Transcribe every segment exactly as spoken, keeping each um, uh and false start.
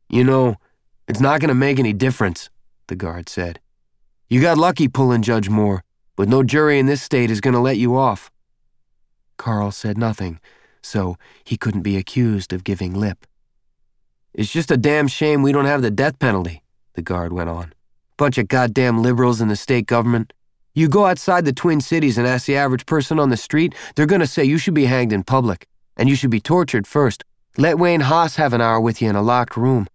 You know, it's not going to make any difference, the guard said. You got lucky pulling Judge Moore, but no jury in this state is going to let you off. Carl said nothing, so he couldn't be accused of giving lip. It's just a damn shame we don't have the death penalty, the guard went on. Bunch of goddamn liberals in the state government. You go outside the Twin Cities and ask the average person on the street, they're going to say you should be hanged in public, and you should be tortured first. Let Wayne Haas have an hour with you in a locked room.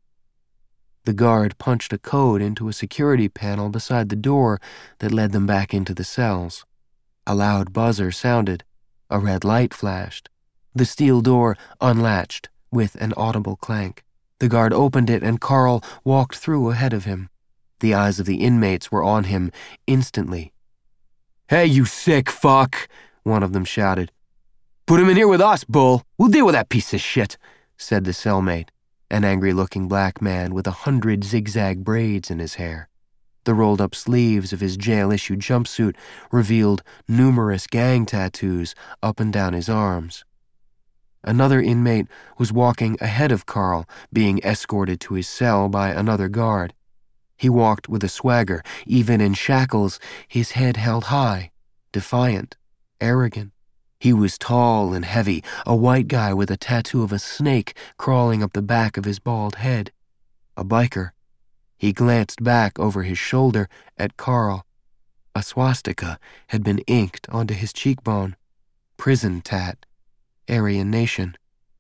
The guard punched a code into a security panel beside the door that led them back into the cells. A loud buzzer sounded. A red light flashed. The steel door unlatched with an audible clank. The guard opened it and Carl walked through ahead of him. The eyes of the inmates were on him instantly. "Hey, you sick fuck," one of them shouted. "Put him in here with us, Bull. We'll deal with that piece of shit," said the cellmate, an angry-looking black man with a hundred zigzag braids in his hair. The rolled-up sleeves of his jail-issued jumpsuit revealed numerous gang tattoos up and down his arms. Another inmate was walking ahead of Carl, being escorted to his cell by another guard. He walked with a swagger. Even in shackles, his head held high, defiant, arrogant. He was tall and heavy, a white guy with a tattoo of a snake crawling up the back of his bald head. A biker. He glanced back over his shoulder at Carl. A swastika had been inked onto his cheekbone. Prison tat. Aryan Nation.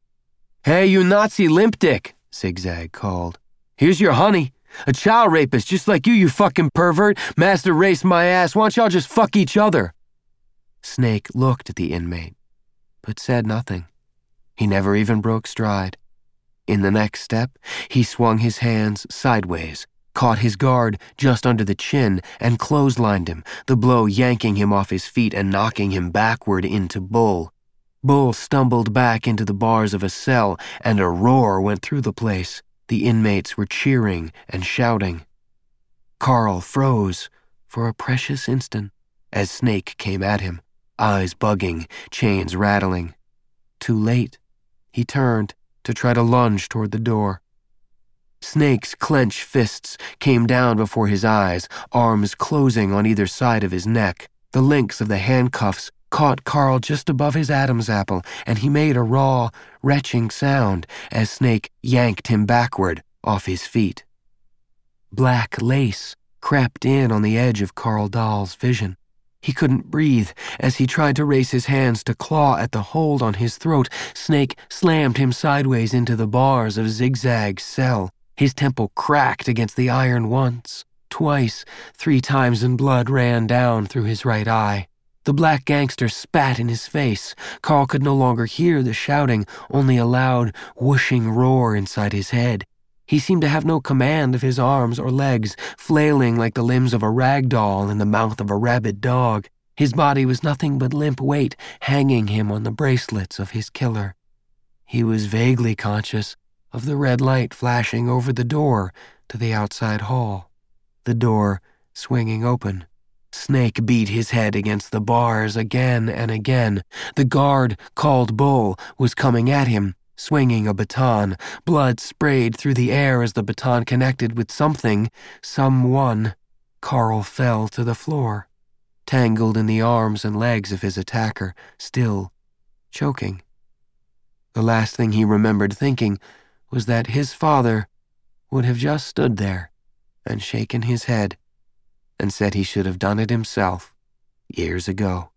"Hey, you Nazi limp dick," Zigzag called. "Here's your honey. A child rapist just like you, you fucking pervert. Master race my ass. Why don't y'all just fuck each other?" Snake looked at the inmate, but said nothing. He never even broke stride. In the next step, he swung his hands sideways, caught his guard just under the chin, and clotheslined him, the blow yanking him off his feet and knocking him backward into Bull. Bull stumbled back into the bars of a cell, and a roar went through the place. The inmates were cheering and shouting. Carl froze for a precious instant as Snake came at him, eyes bugging, chains rattling. Too late. He turned to try to lunge toward the door. Snake's clenched fists came down before his eyes, arms closing on either side of his neck. The links of the handcuffs caught Carl just above his Adam's apple, and he made a raw, retching sound as Snake yanked him backward off his feet. Black lace crept in on the edge of Carl Dahl's vision. He couldn't breathe as he tried to raise his hands to claw at the hold on his throat. Snake slammed him sideways into the bars of Zigzag's cell. His temple cracked against the iron once, twice, three times, and blood ran down through his right eye. The black gangster spat in his face. Carl could no longer hear the shouting, only a loud, whooshing roar inside his head. He seemed to have no command of his arms or legs, flailing like the limbs of a rag doll in the mouth of a rabid dog. His body was nothing but limp weight, hanging him on the bracelets of his killer. He was vaguely conscious of the red light flashing over the door to the outside hall. The door swinging open. Snake beat his head against the bars again and again. The guard, called Bull, was coming at him, swinging a baton. Blood sprayed through the air as the baton connected with something, someone. Carl fell to the floor, tangled in the arms and legs of his attacker, still choking. The last thing he remembered thinking was that his father would have just stood there and shaken his head and said he should have done it himself years ago.